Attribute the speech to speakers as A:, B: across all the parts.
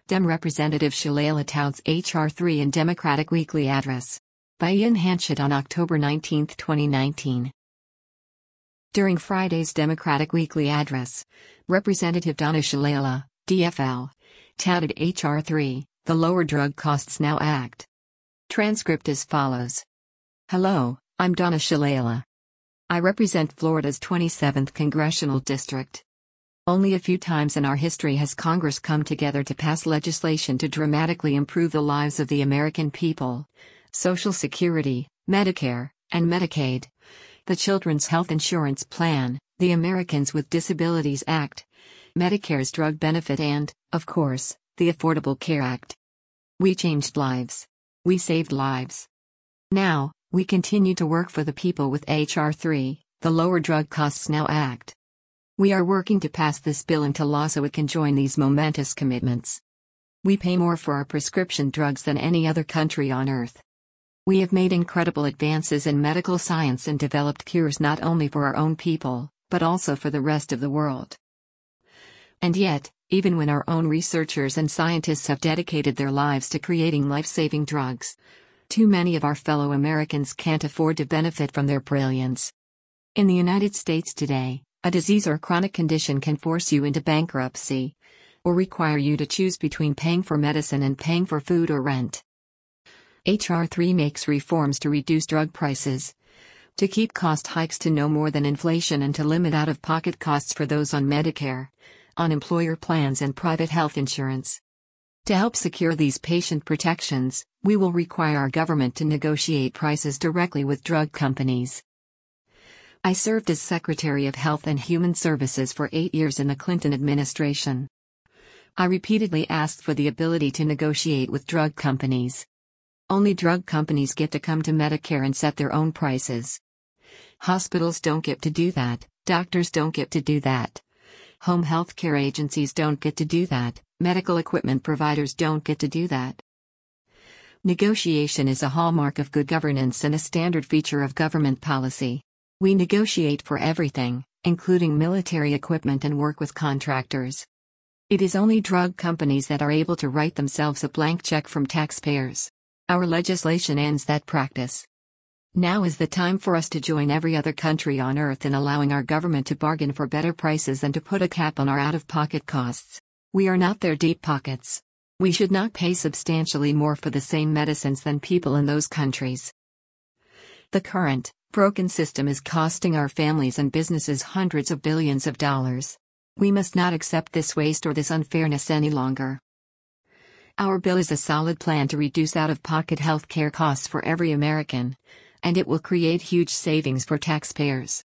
A: Dem Representative Shalala touts H.R. 3 in Democratic Weekly Address. By Ian Hanchett on October 19, 2019. During Friday's Democratic Weekly Address, Representative Donna Shalala, DFL, touted H.R. 3, the Lower Drug Costs Now Act. Transcript as follows. Hello, I'm Donna Shalala. I represent Florida's 27th Congressional District. Only a few times in our history has Congress come together to pass legislation to dramatically improve the lives of the American people. Social Security, Medicare, and Medicaid. The Children's Health Insurance Plan, the Americans with Disabilities Act, Medicare's drug benefit and, of course, the Affordable Care Act. We changed lives. We saved lives. Now, we continue to work for the people with H.R. 3, the Lower Drug Costs Now Act. We are working to pass this bill into law so it can join these momentous commitments. We pay more for our prescription drugs than any other country on earth. We have made incredible advances in medical science and developed cures not only for our own people, but also for the rest of the world. And yet, even when our own researchers and scientists have dedicated their lives to creating life-saving drugs, too many of our fellow Americans can't afford to benefit from their brilliance. In the United States today, a disease or chronic condition can force you into bankruptcy, or require you to choose between paying for medicine and paying for food or rent. H.R. 3 makes reforms to reduce drug prices, to keep cost hikes to no more than inflation and to limit out-of-pocket costs for those on Medicare, on employer plans and private health insurance. To help secure these patient protections, we will require our government to negotiate prices directly with drug companies. I served as Secretary of Health and Human Services for 8 years in the Clinton administration. I repeatedly asked for the ability to negotiate with drug companies. Only drug companies get to come to Medicare and set their own prices. Hospitals don't get to do that, doctors don't get to do that. Home health care agencies don't get to do that, medical equipment providers don't get to do that. Negotiation is a hallmark of good governance and a standard feature of government policy. We negotiate for everything, including military equipment and work with contractors. It is only drug companies that are able to write themselves a blank check from taxpayers. Our legislation ends that practice. Now is the time for us to join every other country on earth in allowing our government to bargain for better prices and to put a cap on our out-of-pocket costs. We are not their deep pockets. We should not pay substantially more for the same medicines than people in those countries. The current, broken system is costing our families and businesses hundreds of billions of dollars. We must not accept this waste or this unfairness any longer. Our bill is a solid plan to reduce out-of-pocket health care costs for every American, and it will create huge savings for taxpayers.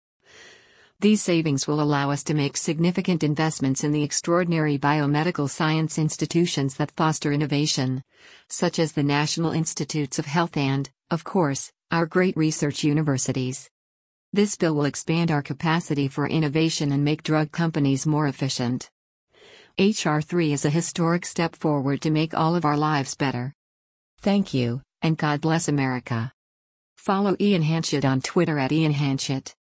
A: These savings will allow us to make significant investments in the extraordinary biomedical science institutions that foster innovation, such as the National Institutes of Health and, of course, our great research universities. This bill will expand our capacity for innovation and make drug companies more efficient. H.R. 3 is a historic step forward to make all of our lives better. Thank you, and God bless America. Follow Ian Hanchett on Twitter @IanHanchett.